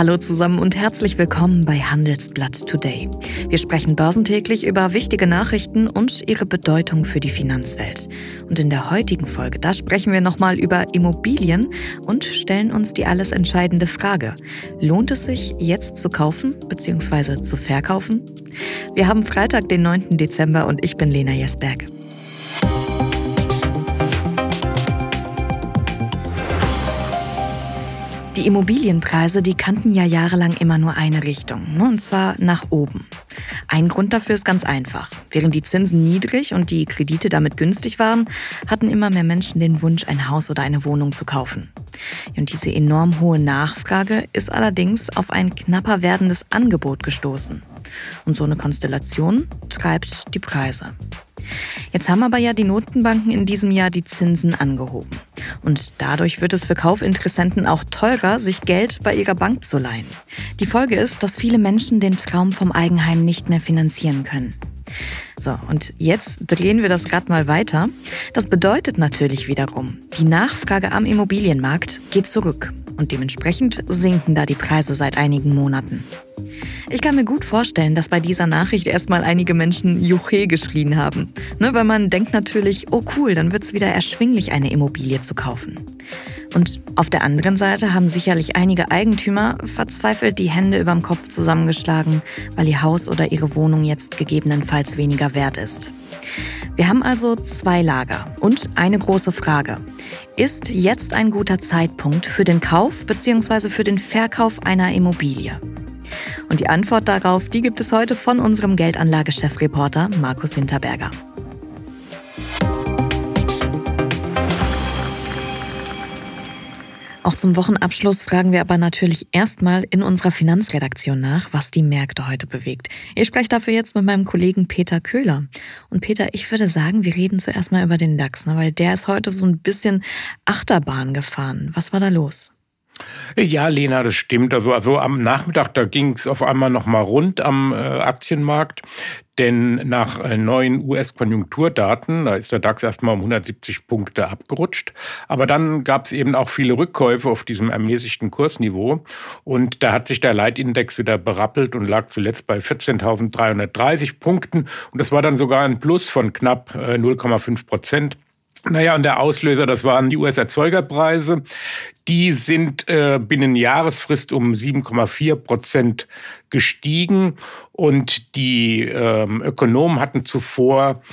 Hallo zusammen und herzlich willkommen bei Handelsblatt Today. Wir sprechen börsentäglich über wichtige Nachrichten und ihre Bedeutung für die Finanzwelt. Und in der heutigen Folge, da sprechen wir nochmal über Immobilien und stellen uns die alles entscheidende Frage: Lohnt es sich, jetzt zu kaufen bzw. zu verkaufen? Wir haben Freitag, den 9. Dezember und ich bin Lena Jesberg. Die Immobilienpreise, die kannten ja jahrelang immer nur eine Richtung, und zwar nach oben. Ein Grund dafür ist ganz einfach. Während die Zinsen niedrig und die Kredite damit günstig waren, hatten immer mehr Menschen den Wunsch, ein Haus oder eine Wohnung zu kaufen. Und diese enorm hohe Nachfrage ist allerdings auf ein knapper werdendes Angebot gestoßen. Und so eine Konstellation treibt die Preise. Jetzt haben aber ja die Notenbanken in diesem Jahr die Zinsen angehoben. Und dadurch wird es für Kaufinteressenten auch teurer, sich Geld bei ihrer Bank zu leihen. Die Folge ist, dass viele Menschen den Traum vom Eigenheim nicht mehr finanzieren können. So, und jetzt drehen wir das Rad mal weiter. Das bedeutet natürlich wiederum, die Nachfrage am Immobilienmarkt geht zurück. Und dementsprechend sinken da die Preise seit einigen Monaten. Ich kann mir gut vorstellen, dass bei dieser Nachricht erstmal einige Menschen Juche geschrien haben. Weil man denkt natürlich, oh cool, dann wird es wieder erschwinglich, eine Immobilie zu kaufen. Und auf der anderen Seite haben sicherlich einige Eigentümer verzweifelt die Hände überm Kopf zusammengeschlagen, weil ihr Haus oder ihre Wohnung jetzt gegebenenfalls weniger wert ist. Wir haben also zwei Lager und eine große Frage. Ist jetzt ein guter Zeitpunkt für den Kauf bzw. für den Verkauf einer Immobilie? Und die Antwort darauf, die gibt es heute von unserem Geldanlagechefreporter Markus Hinterberger. Auch zum Wochenabschluss fragen wir aber natürlich erstmal in unserer Finanzredaktion nach, was die Märkte heute bewegt. Ich spreche dafür jetzt mit meinem Kollegen Peter Köhler. Und Peter, ich würde sagen, wir reden zuerst mal über den DAX, weil der ist heute so ein bisschen Achterbahn gefahren. Was war da los? Ja, Lena, das stimmt. Also am Nachmittag, da ging es auf einmal nochmal rund am Aktienmarkt. Denn nach neuen US-Konjunkturdaten, da ist der DAX erstmal um 170 Punkte abgerutscht. Aber dann gab es eben auch viele Rückkäufe auf diesem ermäßigten Kursniveau. Und da hat sich der Leitindex wieder berappelt und lag zuletzt bei 14.330 Punkten. Und das war dann sogar ein Plus von knapp 0,5%. Naja, und der Auslöser, das waren die US-Erzeugerpreise. Die sind binnen Jahresfrist um 7,4% gestiegen und die Ökonomen hatten zuvor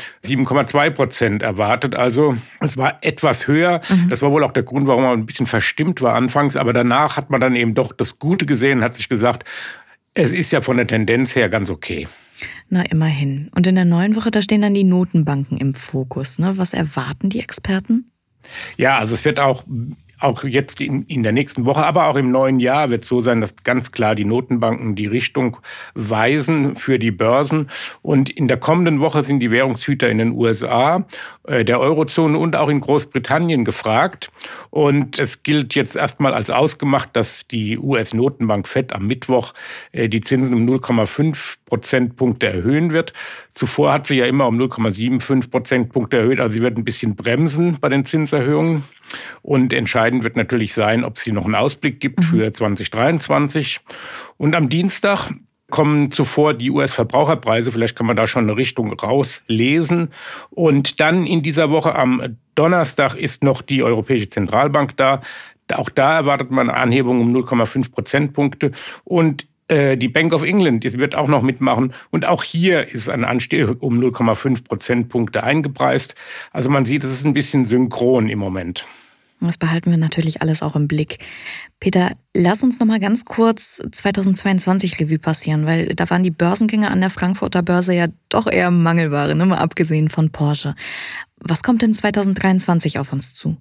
7,2% erwartet. Also es war etwas höher. Das war wohl auch der Grund, warum man ein bisschen verstimmt war anfangs. Aber danach hat man dann eben doch das Gute gesehen und hat sich gesagt, es ist ja von der Tendenz her ganz okay. Na, immerhin. Und in der neuen Woche, da stehen dann die Notenbanken im Fokus. Was erwarten die Experten? Ja, also es wird auch jetzt in der nächsten Woche, aber auch im neuen Jahr wird es so sein, dass ganz klar die Notenbanken die Richtung weisen für die Börsen. Und in der kommenden Woche sind die Währungshüter in den USA, der Eurozone und auch in Großbritannien gefragt. Und es gilt jetzt erstmal als ausgemacht, dass die US-Notenbank FED am Mittwoch die Zinsen um 0,5 Prozentpunkte erhöhen wird. Zuvor hat sie ja immer um 0,75 Prozentpunkte erhöht. Also sie wird ein bisschen bremsen bei den Zinserhöhungen. Und entscheidend wird natürlich sein, ob sie noch einen Ausblick gibt für 2023. Und am Dienstag kommen zuvor die US-Verbraucherpreise. Vielleicht kann man da schon eine Richtung rauslesen. Und dann in dieser Woche am Donnerstag ist noch die Europäische Zentralbank da. Auch da erwartet man eine Anhebung um 0,5 Prozentpunkte. Und die Bank of England, die wird auch noch mitmachen. Und auch hier ist ein Anstieg um 0,5 Prozentpunkte eingepreist. Also man sieht, es ist ein bisschen synchron im Moment. Das behalten wir natürlich alles auch im Blick. Peter, lass uns noch mal ganz kurz 2022 Revue passieren, weil da waren die Börsengänge an der Frankfurter Börse ja doch eher Mangelware, mal abgesehen von Porsche. Was kommt denn 2023 auf uns zu?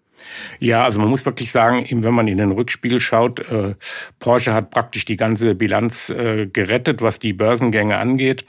Ja, also man muss wirklich sagen, wenn man in den Rückspiegel schaut, Porsche hat praktisch die ganze Bilanz gerettet, was die Börsengänge angeht.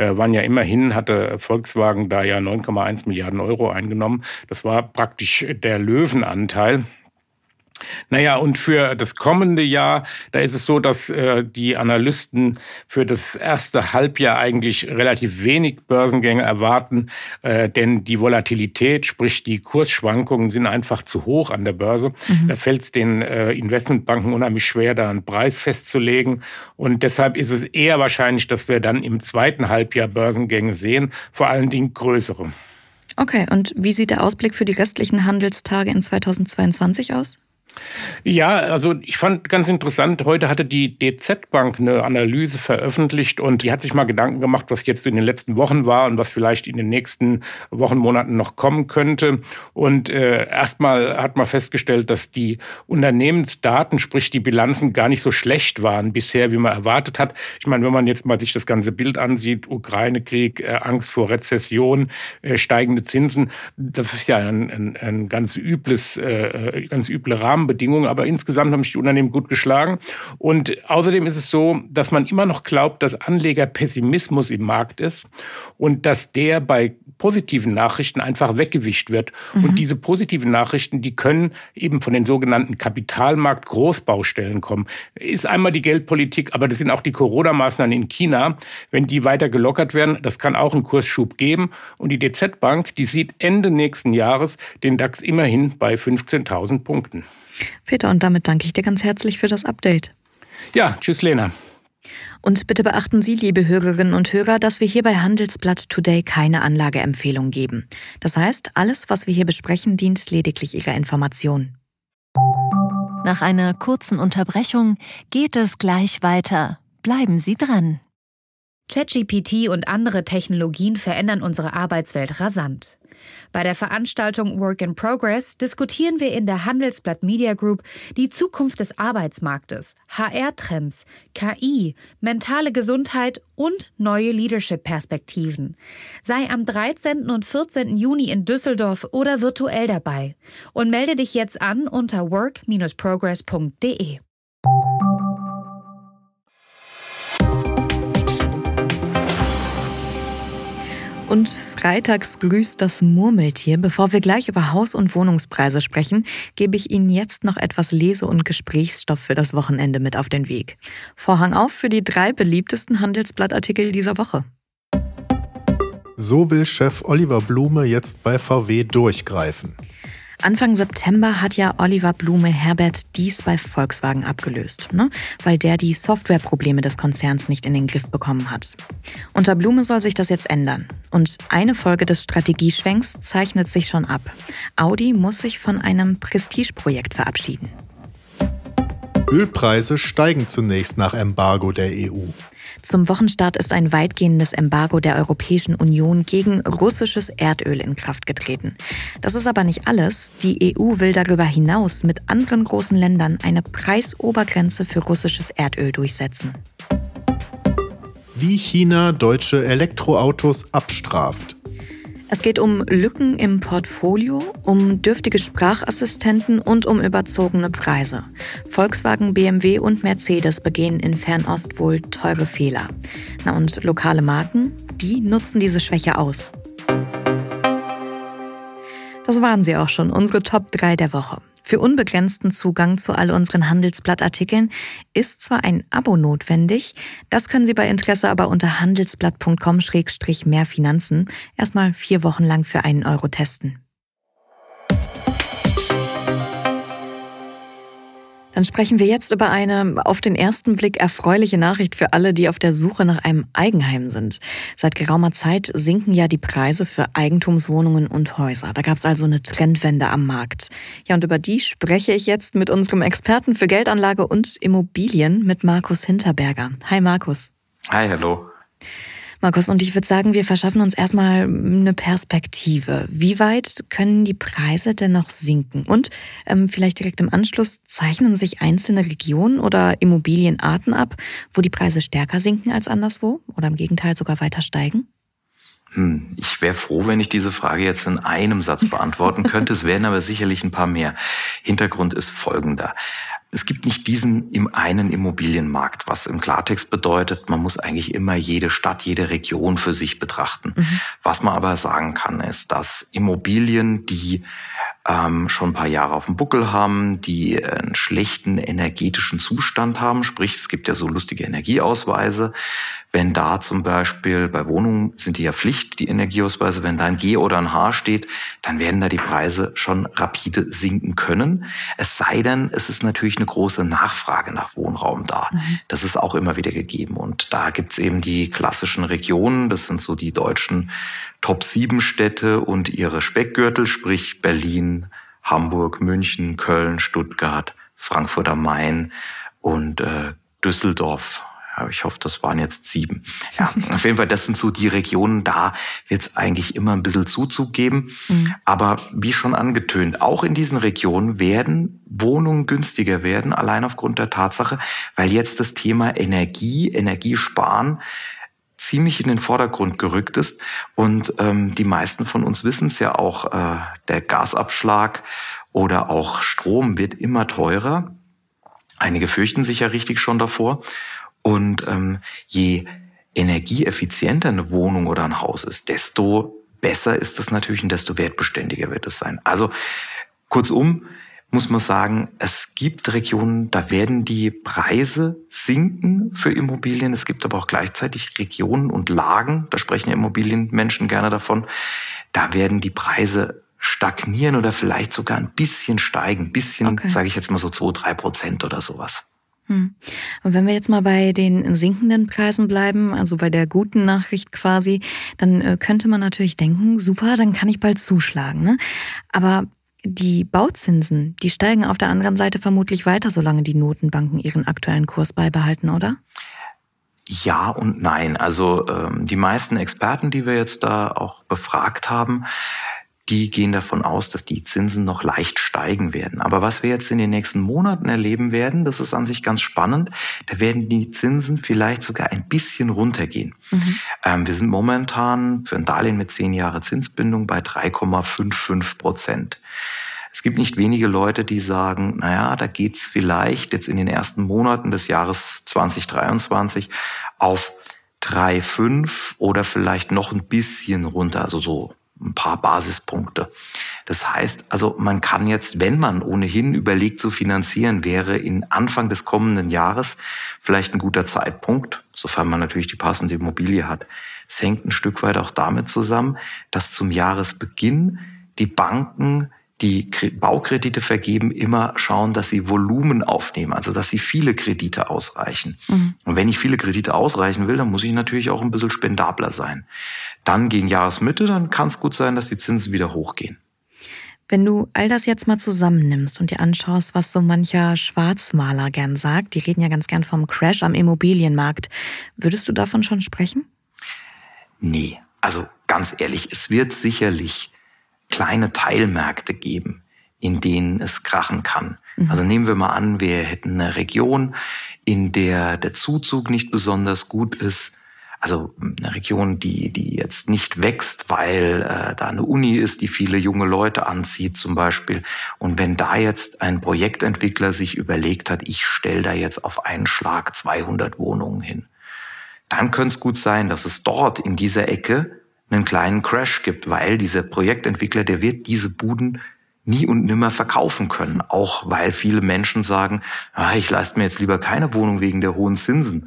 Hatte Volkswagen da ja 9,1 Milliarden Euro eingenommen. Das war praktisch der Löwenanteil. Naja, und für das kommende Jahr, da ist es so, dass die Analysten für das erste Halbjahr eigentlich relativ wenig Börsengänge erwarten, denn die Volatilität, sprich die Kursschwankungen, sind einfach zu hoch an der Börse. Da fällt es den Investmentbanken unheimlich schwer, da einen Preis festzulegen. Und deshalb ist es eher wahrscheinlich, dass wir dann im zweiten Halbjahr Börsengänge sehen, vor allen Dingen größere. Okay, und wie sieht der Ausblick für die restlichen Handelstage in 2022 aus? Ja, also ich fand ganz interessant, heute hatte die DZ Bank eine Analyse veröffentlicht und die hat sich mal Gedanken gemacht, was jetzt in den letzten Wochen war und was vielleicht in den nächsten Wochen, Monaten noch kommen könnte. Und erstmal hat man festgestellt, dass die Unternehmensdaten, sprich die Bilanzen, gar nicht so schlecht waren bisher, wie man erwartet hat. Ich meine, wenn man jetzt mal sich das ganze Bild ansieht, Ukraine-Krieg, Angst vor Rezession, steigende Zinsen, das ist ja ein ganz üble Rahmenbedingungen, aber insgesamt haben sich die Unternehmen gut geschlagen. Und außerdem ist es so, dass man immer noch glaubt, dass Anlegerpessimismus im Markt ist und dass der bei positiven Nachrichten einfach weggewischt wird. Und diese positiven Nachrichten, die können eben von den sogenannten Kapitalmarkt-Großbaustellen kommen. Ist einmal die Geldpolitik, aber das sind auch die Corona-Maßnahmen in China. Wenn die weiter gelockert werden, das kann auch einen Kursschub geben. Und die DZ Bank, die sieht Ende nächsten Jahres den DAX immerhin bei 15.000 Punkten. Peter, und damit danke ich dir ganz herzlich für das Update. Ja, tschüss Lena. Und bitte beachten Sie, liebe Hörerinnen und Hörer, dass wir hier bei Handelsblatt Today keine Anlageempfehlung geben. Das heißt, alles, was wir hier besprechen, dient lediglich Ihrer Information. Nach einer kurzen Unterbrechung geht es gleich weiter. Bleiben Sie dran. ChatGPT und andere Technologien verändern unsere Arbeitswelt rasant. Bei der Veranstaltung Work in Progress diskutieren wir in der Handelsblatt Media Group die Zukunft des Arbeitsmarktes, HR-Trends, KI, mentale Gesundheit und neue Leadership-Perspektiven. Sei am 13. und 14. Juni in Düsseldorf oder virtuell dabei und melde dich jetzt an unter work-progress.de. Und freitags grüßt das Murmeltier. Bevor wir gleich über Haus- und Wohnungspreise sprechen, gebe ich Ihnen jetzt noch etwas Lese- und Gesprächsstoff für das Wochenende mit auf den Weg. Vorhang auf für die 3 beliebtesten Handelsblattartikel dieser Woche. So will Chef Oliver Blume jetzt bei VW durchgreifen. Anfang September hat ja Oliver Blume Herbert Diess bei Volkswagen abgelöst, weil der die Softwareprobleme des Konzerns nicht in den Griff bekommen hat. Unter Blume soll sich das jetzt ändern. Und eine Folge des Strategieschwenks zeichnet sich schon ab. Audi muss sich von einem Prestigeprojekt verabschieden. Ölpreise steigen zunächst nach Embargo der EU. Zum Wochenstart ist ein weitgehendes Embargo der Europäischen Union gegen russisches Erdöl in Kraft getreten. Das ist aber nicht alles. Die EU will darüber hinaus mit anderen großen Ländern eine Preisobergrenze für russisches Erdöl durchsetzen. Wie China deutsche Elektroautos abstraft. Es geht um Lücken im Portfolio, um dürftige Sprachassistenten und um überzogene Preise. Volkswagen, BMW und Mercedes begehen in Fernost wohl teure Fehler. Und lokale Marken, die nutzen diese Schwäche aus. Das waren sie auch schon, unsere Top 3 der Woche. Für unbegrenzten Zugang zu all unseren Handelsblattartikeln ist zwar ein Abo notwendig, das können Sie bei Interesse aber unter handelsblatt.com/mehrfinanzen erstmal 4 Wochen lang für 1 Euro testen. Dann sprechen wir jetzt über eine auf den ersten Blick erfreuliche Nachricht für alle, die auf der Suche nach einem Eigenheim sind. Seit geraumer Zeit sinken ja die Preise für Eigentumswohnungen und Häuser. Da gab es also eine Trendwende am Markt. Ja, und über die spreche ich jetzt mit unserem Experten für Geldanlage und Immobilien, mit Markus Hinterberger. Hi Markus. Hi, hallo. Markus, und ich würde sagen, wir verschaffen uns erstmal eine Perspektive. Wie weit können die Preise denn noch sinken? Und vielleicht direkt im Anschluss, zeichnen sich einzelne Regionen oder Immobilienarten ab, wo die Preise stärker sinken als anderswo oder im Gegenteil sogar weiter steigen? Ich wäre froh, wenn ich diese Frage jetzt in einem Satz beantworten könnte. Es wären aber sicherlich ein paar mehr. Hintergrund ist folgender. Es gibt nicht diesen im einen Immobilienmarkt, was im Klartext bedeutet, man muss eigentlich immer jede Stadt, jede Region für sich betrachten. Was man aber sagen kann, ist, dass Immobilien, die schon ein paar Jahre auf dem Buckel haben, die einen schlechten energetischen Zustand haben. Sprich, es gibt ja so lustige Energieausweise. Wenn da zum Beispiel bei Wohnungen sind die ja Pflicht, die Energieausweise, wenn da ein G oder ein H steht, dann werden da die Preise schon rapide sinken können. Es sei denn, es ist natürlich eine große Nachfrage nach Wohnraum da. Das ist auch immer wieder gegeben. Und da gibt's eben die klassischen Regionen, das sind so die deutschen Top-7 Städte und ihre Speckgürtel, sprich Berlin, Hamburg, München, Köln, Stuttgart, Frankfurt am Main und Düsseldorf. Ja, ich hoffe, das waren jetzt 7. Ja, auf jeden Fall, das sind so die Regionen, da wird es eigentlich immer ein bisschen Zuzug geben. Aber wie schon angetönt, auch in diesen Regionen werden Wohnungen günstiger werden, allein aufgrund der Tatsache, weil jetzt das Thema Energiesparen ziemlich in den Vordergrund gerückt ist. Und die meisten von uns wissen es ja auch, der Gasabschlag oder auch Strom wird immer teurer. Einige fürchten sich ja richtig schon davor. Und je energieeffizienter eine Wohnung oder ein Haus ist, desto besser ist es natürlich und desto wertbeständiger wird es sein. Also kurzum muss man sagen, es gibt Regionen, da werden die Preise sinken für Immobilien. Es gibt aber auch gleichzeitig Regionen und Lagen, da sprechen ja Immobilienmenschen gerne davon, da werden die Preise stagnieren oder vielleicht sogar ein bisschen steigen. Ein bisschen, sage ich jetzt mal so 2-3% oder sowas. Und wenn wir jetzt mal bei den sinkenden Preisen bleiben, also bei der guten Nachricht quasi, dann könnte man natürlich denken, super, dann kann ich bald zuschlagen, ne? Aber die Bauzinsen, die steigen auf der anderen Seite vermutlich weiter, solange die Notenbanken ihren aktuellen Kurs beibehalten, oder? Ja und nein. Also die meisten Experten, die wir jetzt da auch befragt haben, die gehen davon aus, dass die Zinsen noch leicht steigen werden. Aber was wir jetzt in den nächsten Monaten erleben werden, das ist an sich ganz spannend, da werden die Zinsen vielleicht sogar ein bisschen runtergehen. Wir sind momentan für ein Darlehen mit 10 Jahre Zinsbindung bei 3,55%. Es gibt nicht wenige Leute, die sagen, naja, da geht's vielleicht jetzt in den ersten Monaten des Jahres 2023 auf 3,5 oder vielleicht noch ein bisschen runter, also so ein paar Basispunkte. Das heißt, also man kann jetzt, wenn man ohnehin überlegt zu finanzieren, wäre in Anfang des kommenden Jahres vielleicht ein guter Zeitpunkt, sofern man natürlich die passende Immobilie hat. Es hängt ein Stück weit auch damit zusammen, dass zum Jahresbeginn die Banken, die Baukredite vergeben, immer schauen, dass sie Volumen aufnehmen, also dass sie viele Kredite ausreichen. Und wenn ich viele Kredite ausreichen will, dann muss ich natürlich auch ein bisschen spendabler sein. Dann gegen Jahresmitte, dann kann es gut sein, dass die Zinsen wieder hochgehen. Wenn du all das jetzt mal zusammennimmst und dir anschaust, was so mancher Schwarzmaler gern sagt, die reden ja ganz gern vom Crash am Immobilienmarkt, würdest du davon schon sprechen? Nee, also ganz ehrlich, es wird sicherlich kleine Teilmärkte geben, in denen es krachen kann. Also nehmen wir mal an, wir hätten eine Region, in der der Zuzug nicht besonders gut ist. Also eine Region, die jetzt nicht wächst, weil da eine Uni ist, die viele junge Leute anzieht zum Beispiel. Und wenn da jetzt ein Projektentwickler sich überlegt hat, ich stelle da jetzt auf einen Schlag 200 Wohnungen hin, dann könnte es gut sein, dass es dort in dieser Ecke einen kleinen Crash gibt, weil dieser Projektentwickler, der wird diese Buden nie und nimmer verkaufen können. Auch weil viele Menschen sagen, ich leiste mir jetzt lieber keine Wohnung wegen der hohen Zinsen.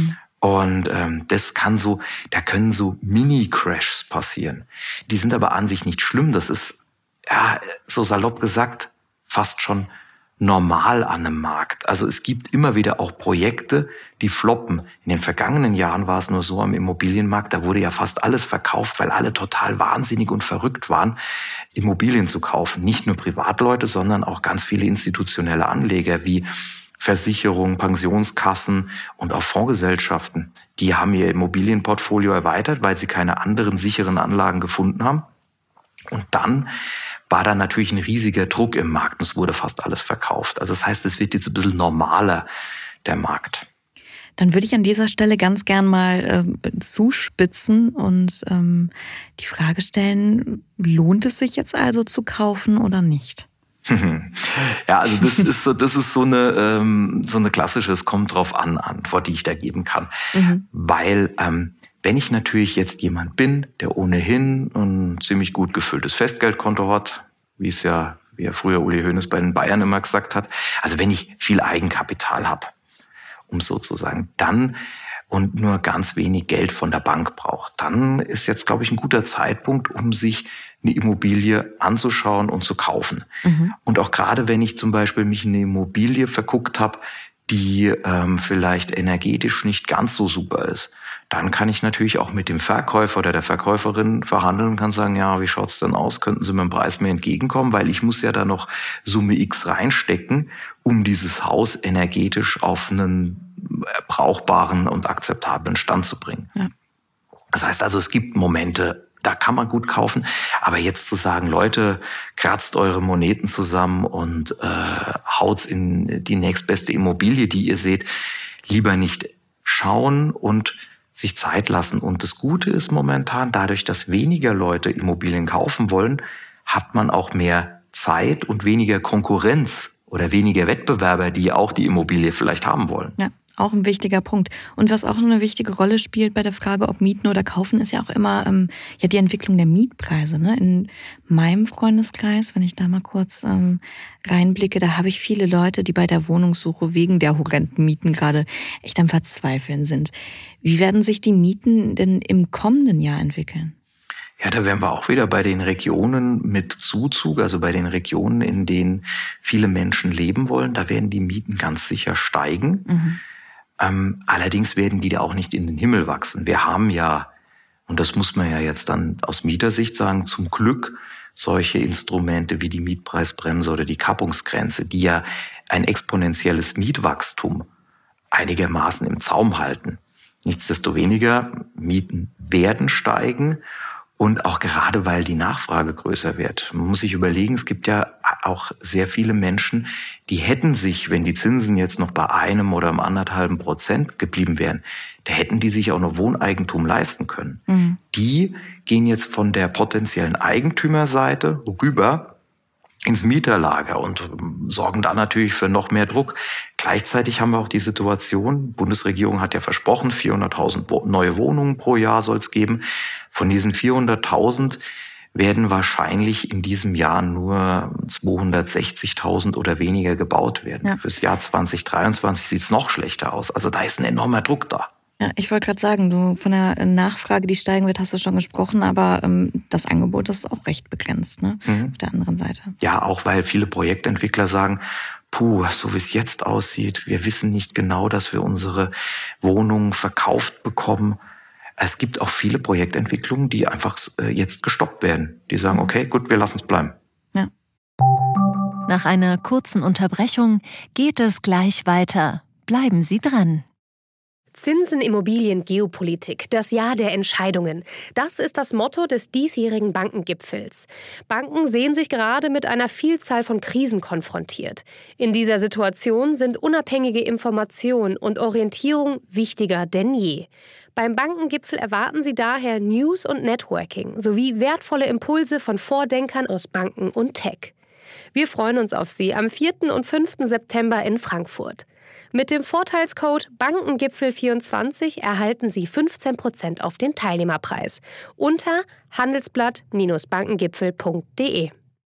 Und das kann so, da können so Mini-Crashs passieren. Die sind aber an sich nicht schlimm. Das ist, ja, so salopp gesagt, fast schon normal an einem Markt. Also es gibt immer wieder auch Projekte, die floppen. In den vergangenen Jahren war es nur so am Immobilienmarkt, da wurde ja fast alles verkauft, weil alle total wahnsinnig und verrückt waren, Immobilien zu kaufen. Nicht nur Privatleute, sondern auch ganz viele institutionelle Anleger wie Versicherungen, Pensionskassen und auch Fondsgesellschaften. Die haben ihr Immobilienportfolio erweitert, weil sie keine anderen sicheren Anlagen gefunden haben. Und dann war da natürlich ein riesiger Druck im Markt und es wurde fast alles verkauft. Also das heißt, es wird jetzt ein bisschen normaler, der Markt. Dann würde ich an dieser Stelle ganz gern mal zuspitzen und die Frage stellen, lohnt es sich jetzt also zu kaufen oder nicht? Ja, also das ist so eine klassische, es kommt drauf an, Antwort, die ich da geben kann. Weil wenn ich natürlich jetzt jemand bin, der ohnehin ein ziemlich gut gefülltes Festgeldkonto hat, wie es ja wie er früher Uli Hoeneß bei den Bayern immer gesagt hat. Also wenn ich viel Eigenkapital habe, um sozusagen dann und nur ganz wenig Geld von der Bank braucht, dann ist jetzt, glaube ich, ein guter Zeitpunkt, um sich eine Immobilie anzuschauen und zu kaufen. Und auch gerade, wenn ich zum Beispiel mich in eine Immobilie verguckt habe, die vielleicht energetisch nicht ganz so super ist, dann kann ich natürlich auch mit dem Verkäufer oder der Verkäuferin verhandeln und kann sagen, ja, wie schaut's denn aus? Könnten Sie mit dem Preis mir entgegenkommen? Weil ich muss ja da noch Summe X reinstecken, um dieses Haus energetisch auf einen brauchbaren und akzeptablen Stand zu bringen. Ja. Das heißt also, es gibt Momente, da kann man gut kaufen. Aber jetzt zu sagen, Leute, kratzt eure Moneten zusammen und haut's in die nächstbeste Immobilie, die ihr seht, lieber nicht schauen und sich Zeit lassen. Und das Gute ist momentan, dadurch, dass weniger Leute Immobilien kaufen wollen, hat man auch mehr Zeit und weniger Konkurrenz oder weniger Wettbewerber, die auch die Immobilie vielleicht haben wollen. Ja. Auch ein wichtiger Punkt. Und was auch eine wichtige Rolle spielt bei der Frage, ob mieten oder kaufen, ist ja auch immer die Entwicklung der Mietpreise. Ne? In meinem Freundeskreis, wenn ich da mal kurz reinblicke, da habe ich viele Leute, die bei der Wohnungssuche wegen der horrenden Mieten gerade echt am Verzweifeln sind. Wie werden sich die Mieten denn im kommenden Jahr entwickeln? Ja, da wären wir auch wieder bei den Regionen mit Zuzug, also bei den Regionen, in denen viele Menschen leben wollen. Da werden die Mieten ganz sicher steigen. Allerdings werden die da auch nicht in den Himmel wachsen. Wir haben ja, und das muss man ja jetzt dann aus Mietersicht sagen, zum Glück solche Instrumente wie die Mietpreisbremse oder die Kappungsgrenze, die ja ein exponentielles Mietwachstum einigermaßen im Zaum halten. Nichtsdestoweniger, Mieten werden steigen. Und auch gerade, weil die Nachfrage größer wird. Man muss sich überlegen, es gibt ja auch sehr viele Menschen, die hätten sich, wenn die Zinsen jetzt noch bei 1 oder 1,5% geblieben wären, da hätten die sich auch noch Wohneigentum leisten können. Die gehen jetzt von der potenziellen Eigentümerseite rüber ins Mieterlager und sorgen da natürlich für noch mehr Druck. Gleichzeitig haben wir auch die Situation, die Bundesregierung hat ja versprochen, 400.000 neue Wohnungen pro Jahr soll es geben. Von diesen 400.000 werden wahrscheinlich in diesem Jahr nur 260.000 oder weniger gebaut werden. Ja. Fürs Jahr 2023 sieht es noch schlechter aus. Also da ist ein enormer Druck da. Ja, ich wollte gerade sagen, du von der Nachfrage, die steigen wird, hast du schon gesprochen, aber das Angebot ist auch recht begrenzt, ne? Auf der anderen Seite. Ja, auch weil viele Projektentwickler sagen, so wie es jetzt aussieht, wir wissen nicht genau, dass wir unsere Wohnungen verkauft bekommen. Es gibt auch viele Projektentwicklungen, die einfach jetzt gestoppt werden. Die sagen, okay, gut, wir lassen es bleiben. Ja. Nach einer kurzen Unterbrechung geht es gleich weiter. Bleiben Sie dran. Zinsen, Immobilien, Geopolitik, das Jahr der Entscheidungen. Das ist das Motto des diesjährigen Bankengipfels. Banken sehen sich gerade mit einer Vielzahl von Krisen konfrontiert. In dieser Situation sind unabhängige Information und Orientierung wichtiger denn je. Beim Bankengipfel erwarten Sie daher News und Networking sowie wertvolle Impulse von Vordenkern aus Banken und Tech. Wir freuen uns auf Sie am 4. und 5. September in Frankfurt. Mit dem Vorteilscode Bankengipfel24 erhalten Sie 15% auf den Teilnehmerpreis unter handelsblatt-bankengipfel.de.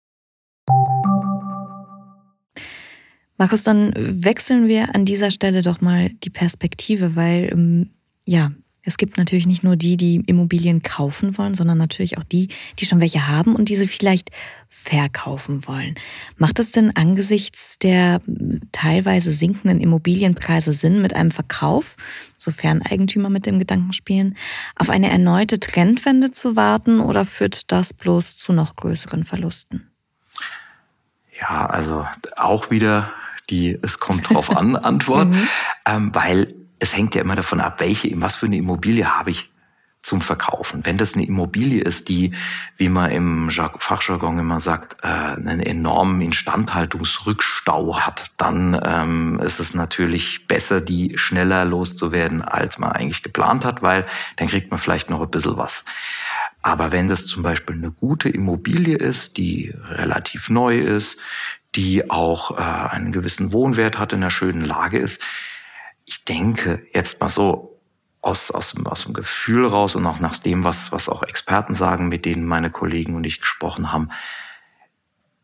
Markus, dann wechseln wir an dieser Stelle doch mal die Perspektive, weil es gibt natürlich nicht nur die Immobilien kaufen wollen, sondern natürlich auch die schon welche haben und diese vielleicht verkaufen wollen. Macht es denn angesichts der teilweise sinkenden Immobilienpreise Sinn, mit einem Verkauf, sofern Eigentümer mit dem Gedanken spielen, auf eine erneute Trendwende zu warten oder führt das bloß zu noch größeren Verlusten? Ja, also auch wieder es kommt drauf an, Antwort, weil es hängt ja immer davon ab, was für eine Immobilie habe ich zum Verkaufen. Wenn das eine Immobilie ist, die, wie man im Fachjargon immer sagt, einen enormen Instandhaltungsrückstau hat, dann ist es natürlich besser, die schneller loszuwerden, als man eigentlich geplant hat, weil dann kriegt man vielleicht noch ein bisschen was. Aber wenn das zum Beispiel eine gute Immobilie ist, die relativ neu ist, die auch einen gewissen Wohnwert hat, in einer schönen Lage ist, ich denke jetzt mal so aus dem Gefühl raus und auch nach dem, was auch Experten sagen, mit denen meine Kollegen und ich gesprochen haben,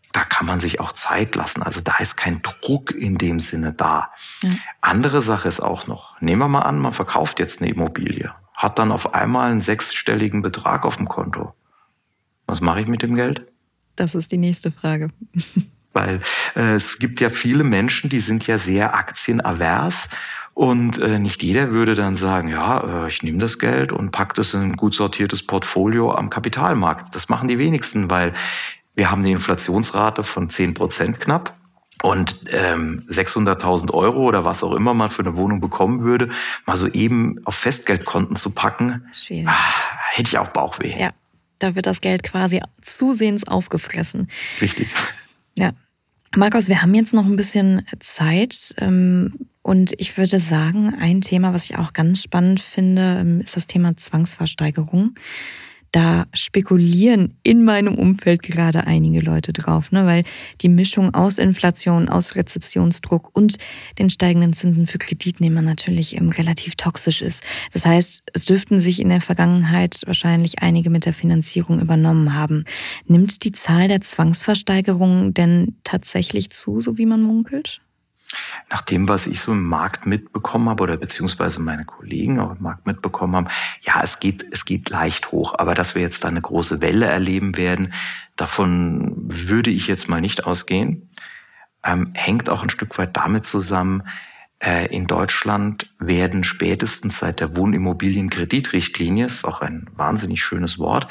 da kann man sich auch Zeit lassen. Also da ist kein Druck in dem Sinne da. Ja. Andere Sache ist auch noch, nehmen wir mal an, man verkauft jetzt eine Immobilie, hat dann auf einmal einen 6-stelligen Betrag auf dem Konto. Was mache ich mit dem Geld? Das ist die nächste Frage. Weil es gibt ja viele Menschen, die sind ja sehr aktienavers und nicht jeder würde dann sagen, ja, ich nehme das Geld und packe das in ein gut sortiertes Portfolio am Kapitalmarkt. Das machen die wenigsten, weil wir haben eine Inflationsrate von 10% knapp und 600.000 Euro oder was auch immer man für eine Wohnung bekommen würde, mal so eben auf Festgeldkonten zu packen, hätte ich auch Bauchweh. Ja, da wird das Geld quasi zusehends aufgefressen. Richtig. Ja. Markus, wir haben jetzt noch ein bisschen Zeit und ich würde sagen, ein Thema, was ich auch ganz spannend finde, ist das Thema Zwangsversteigerung. Da spekulieren in meinem Umfeld gerade einige Leute drauf, ne? Weil die Mischung aus Inflation, aus Rezessionsdruck und den steigenden Zinsen für Kreditnehmer natürlich relativ toxisch ist. Das heißt, es dürften sich in der Vergangenheit wahrscheinlich einige mit der Finanzierung übernommen haben. Nimmt die Zahl der Zwangsversteigerungen denn tatsächlich zu, so wie man munkelt? Nach dem, was ich so im Markt mitbekommen habe oder beziehungsweise meine Kollegen auch im Markt mitbekommen haben, ja, es geht leicht hoch. Aber dass wir jetzt da eine große Welle erleben werden, davon würde ich jetzt mal nicht ausgehen. Hängt auch ein Stück weit damit zusammen, in Deutschland werden spätestens seit der Wohnimmobilienkreditrichtlinie, ist auch ein wahnsinnig schönes Wort,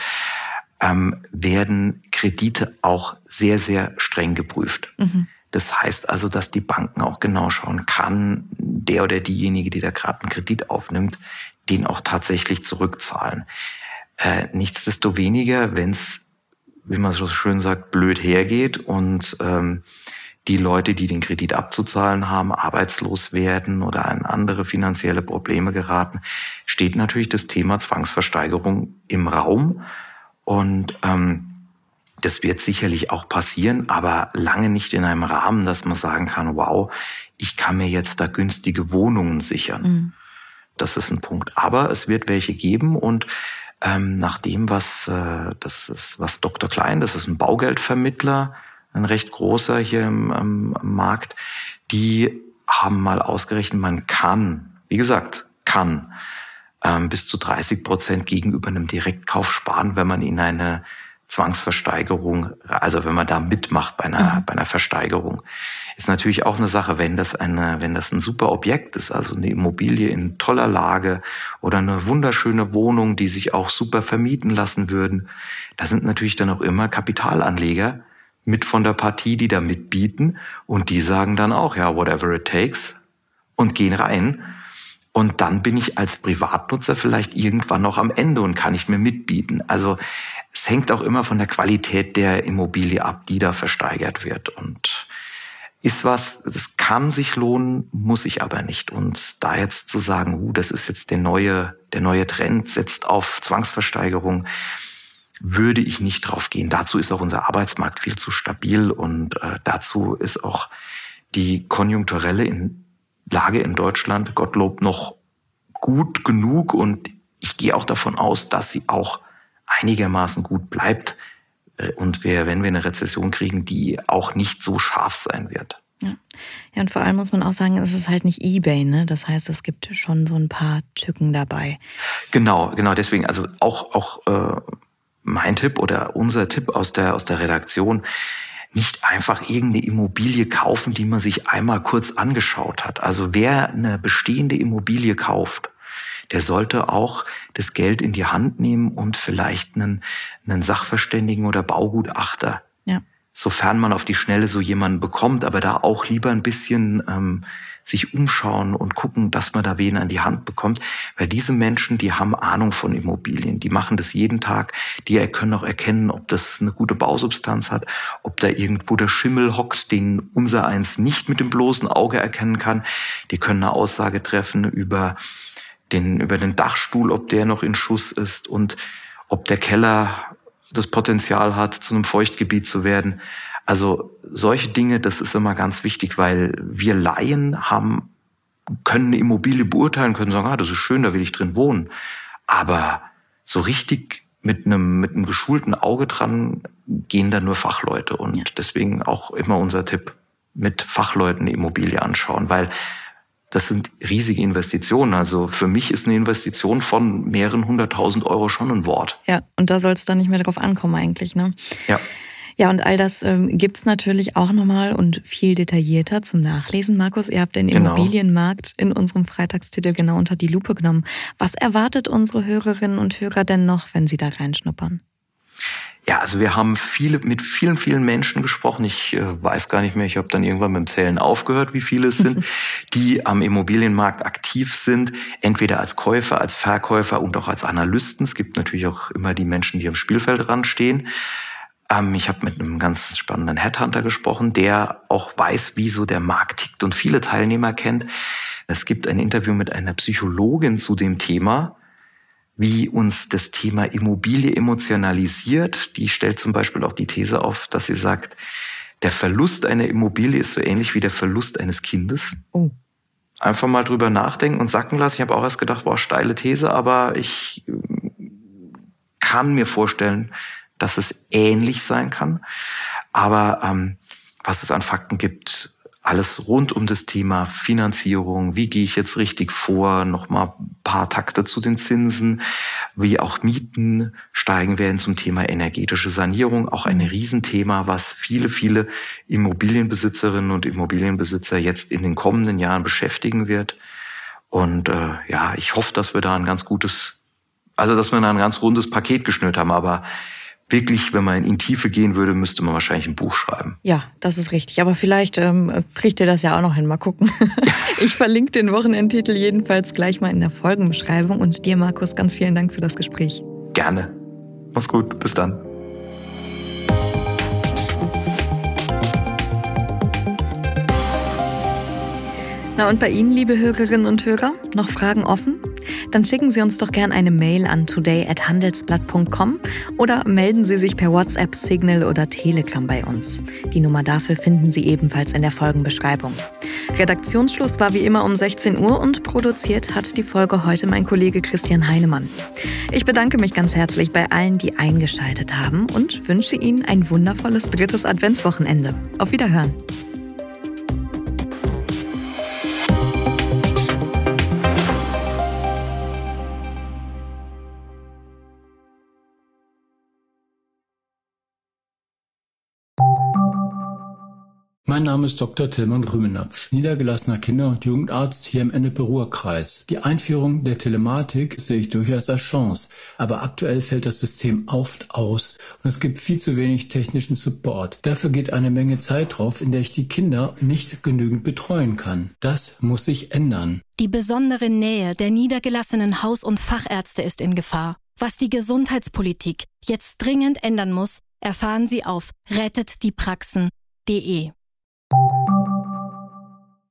werden Kredite auch sehr, sehr streng geprüft. Mhm. Das heißt also, dass die Banken auch genau schauen kann, der oder diejenige, die da gerade einen Kredit aufnimmt, den auch tatsächlich zurückzahlen. Nichtsdestoweniger, wenn es, wie man so schön sagt, blöd hergeht und die Leute, die den Kredit abzuzahlen haben, arbeitslos werden oder in andere finanzielle Probleme geraten, steht natürlich das Thema Zwangsversteigerung im Raum. Und das wird sicherlich auch passieren, aber lange nicht in einem Rahmen, dass man sagen kann, wow, ich kann mir jetzt da günstige Wohnungen sichern. Mhm. Das ist ein Punkt. Aber es wird welche geben und nach dem, was Dr. Klein, das ist ein Baugeldvermittler, ein recht großer hier im Markt, die haben mal ausgerechnet, man kann, wie gesagt, bis zu 30% gegenüber einem Direktkauf sparen, wenn man in eine Zwangsversteigerung, also wenn man da mitmacht bei einer Versteigerung. Ist natürlich auch eine Sache, wenn das ein super Objekt ist, also eine Immobilie in toller Lage oder eine wunderschöne Wohnung, die sich auch super vermieten lassen würden. Da sind natürlich dann auch immer Kapitalanleger mit von der Partie, die da mitbieten und die sagen dann auch, ja, whatever it takes und gehen rein. Und dann bin ich als Privatnutzer vielleicht irgendwann noch am Ende und kann nicht mehr mitbieten. Also es hängt auch immer von der Qualität der Immobilie ab, die da versteigert wird. Und ist was, das kann sich lohnen, muss ich aber nicht. Und da jetzt zu sagen, das ist jetzt der neue Trend, setzt auf Zwangsversteigerung, würde ich nicht drauf gehen. Dazu ist auch unser Arbeitsmarkt viel zu stabil und dazu ist auch die konjunkturelle Lage in Deutschland, Gottlob, noch gut genug und ich gehe auch davon aus, dass sie auch einigermaßen gut bleibt und wenn wir eine Rezession kriegen, die auch nicht so scharf sein wird. Ja, und vor allem muss man auch sagen, es ist halt nicht eBay, ne? Das heißt, es gibt schon so ein paar Tücken dabei. Genau, deswegen, also auch mein Tipp oder unser Tipp aus der Redaktion, nicht einfach irgendeine Immobilie kaufen, die man sich einmal kurz angeschaut hat. Also wer eine bestehende Immobilie kauft, der sollte auch das Geld in die Hand nehmen und vielleicht einen Sachverständigen oder Baugutachter, sofern man auf die Schnelle so jemanden bekommt, aber da auch lieber ein bisschen sich umschauen und gucken, dass man da wen an die Hand bekommt. Weil diese Menschen, die haben Ahnung von Immobilien, die machen das jeden Tag, die können auch erkennen, ob das eine gute Bausubstanz hat, ob da irgendwo der Schimmel hockt, den unser eins nicht mit dem bloßen Auge erkennen kann. Die können eine Aussage treffen über den Dachstuhl, ob der noch in Schuss ist und ob der Keller das Potenzial hat, zu einem Feuchtgebiet zu werden. Also solche Dinge, das ist immer ganz wichtig, weil wir Laien können eine Immobilie beurteilen, können sagen, das ist schön, da will ich drin wohnen. Aber so richtig mit einem geschulten Auge dran gehen da nur Fachleute. Und deswegen auch immer unser Tipp, mit Fachleuten eine Immobilie anschauen, weil das sind riesige Investitionen. Also für mich ist eine Investition von mehreren 100.000 Euro schon ein Wort. Ja, und da soll es dann nicht mehr drauf ankommen eigentlich, ne? Ja. Ja, und all das gibt's natürlich auch nochmal und viel detaillierter zum Nachlesen. Markus, ihr habt den Immobilienmarkt in unserem Freitagstitel genau unter die Lupe genommen. Was erwartet unsere Hörerinnen und Hörer denn noch, wenn sie da reinschnuppern? Ja, also wir haben mit vielen Menschen gesprochen. Ich weiß gar nicht mehr, ich habe dann irgendwann mit dem Zählen aufgehört, wie viele es sind, die am Immobilienmarkt aktiv sind, entweder als Käufer, als Verkäufer und auch als Analysten. Es gibt natürlich auch immer die Menschen, die am Spielfeldrand stehen. Ich habe mit einem ganz spannenden Headhunter gesprochen, der auch weiß, wie so der Markt tickt und viele Teilnehmer kennt. Es gibt ein Interview mit einer Psychologin zu dem Thema, wie uns das Thema Immobilie emotionalisiert. Die stellt zum Beispiel auch die These auf, dass sie sagt, der Verlust einer Immobilie ist so ähnlich wie der Verlust eines Kindes. Oh. Einfach mal drüber nachdenken und sacken lassen. Ich habe auch erst gedacht, steile These, aber ich kann mir vorstellen, dass es ähnlich sein kann. Aber was es an Fakten gibt, alles rund um das Thema Finanzierung, wie gehe ich jetzt richtig vor, nochmal ein paar Takte zu den Zinsen, wie auch Mieten steigen werden zum Thema energetische Sanierung, auch ein Riesenthema, was viele Immobilienbesitzerinnen und Immobilienbesitzer jetzt in den kommenden Jahren beschäftigen wird. Und ich hoffe, dass wir da dass wir da ein ganz rundes Paket geschnürt haben, aber wirklich, wenn man in Tiefe gehen würde, müsste man wahrscheinlich ein Buch schreiben. Ja, das ist richtig. Aber vielleicht kriegt ihr das ja auch noch hin. Mal gucken. Ich verlinke den Wochenendtitel jedenfalls gleich mal in der Folgenbeschreibung. Und dir, Markus, ganz vielen Dank für das Gespräch. Gerne. Mach's gut. Bis dann. Na und bei Ihnen, liebe Hörerinnen und Hörer, noch Fragen offen? Dann schicken Sie uns doch gern eine Mail an today@handelsblatt.com oder melden Sie sich per WhatsApp, Signal oder Telegram bei uns. Die Nummer dafür finden Sie ebenfalls in der Folgenbeschreibung. Redaktionsschluss war wie immer um 16 Uhr und produziert hat die Folge heute mein Kollege Christian Heinemann. Ich bedanke mich ganz herzlich bei allen, die eingeschaltet haben und wünsche Ihnen ein wundervolles 3. Adventswochenende. Auf Wiederhören. Mein Name ist Dr. Tilman Rümenapf, niedergelassener Kinder- und Jugendarzt hier im Ennepe-Ruhr-Kreis. Die Einführung der Telematik sehe ich durchaus als Chance, aber aktuell fällt das System oft aus und es gibt viel zu wenig technischen Support. Dafür geht eine Menge Zeit drauf, in der ich die Kinder nicht genügend betreuen kann. Das muss sich ändern. Die besondere Nähe der niedergelassenen Haus- und Fachärzte ist in Gefahr. Was die Gesundheitspolitik jetzt dringend ändern muss, erfahren Sie auf rettetdiepraxen.de.